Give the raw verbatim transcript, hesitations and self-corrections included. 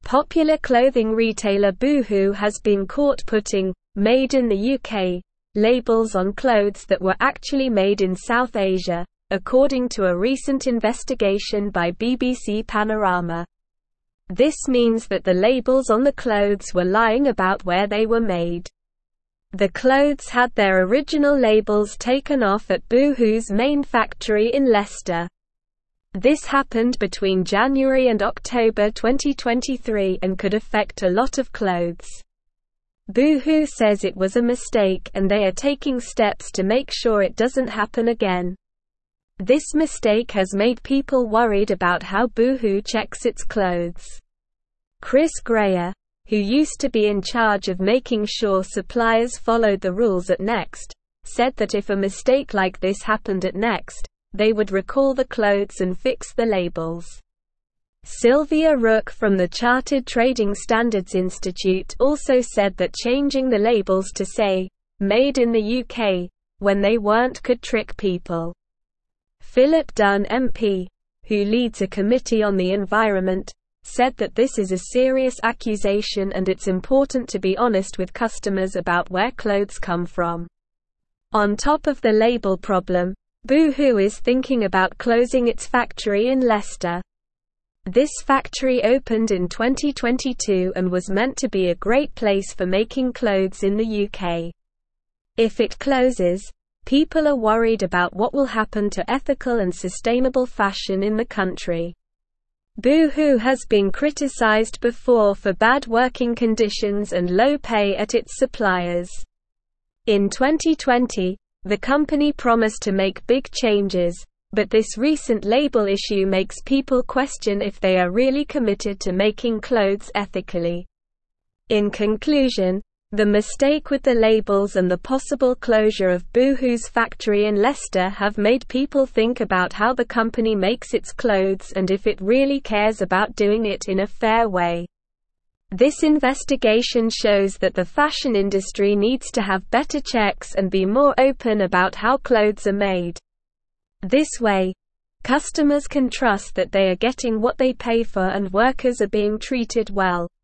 Popular clothing retailer Boohoo has been caught putting "Made in the U K" labels on clothes that were actually made in South Asia, according to a recent investigation by B B C Panorama. This means that the labels on the clothes were lying about where they were made. The clothes had their original labels taken off at Boohoo's main factory in Leicester. This happened between January and October twenty twenty-three and could affect a lot of clothes. Boohoo says it was a mistake and they are taking steps to make sure it doesn't happen again. This mistake has made people worried about how Boohoo checks its clothes. Chris Greyer, who used to be in charge of making sure suppliers followed the rules at Next, said that if a mistake like this happened at Next, they would recall the clothes and fix the labels. Sylvia Rook from the Chartered Trading Standards Institute also said that changing the labels to say, "Made in the U K," when they weren't could trick people. Philip Dunn M P, who leads a committee on the environment, said that this is a serious accusation and it's important to be honest with customers about where clothes come from. On top of the label problem, Boohoo is thinking about closing its factory in Leicester. This factory opened in twenty twenty-two and was meant to be a great place for making clothes in the U K. If it closes, people are worried about what will happen to ethical and sustainable fashion in the country. Boohoo has been criticized before for bad working conditions and low pay at its suppliers. In twenty twenty, the company promised to make big changes, but this recent label issue makes people question if they are really committed to making clothes ethically. In conclusion, the mistake with the labels and the possible closure of Boohoo's factory in Leicester have made people think about how the company makes its clothes and if it really cares about doing it in a fair way. This investigation shows that the fashion industry needs to have better checks and be more open about how clothes are made. This way, customers can trust that they are getting what they pay for and workers are being treated well.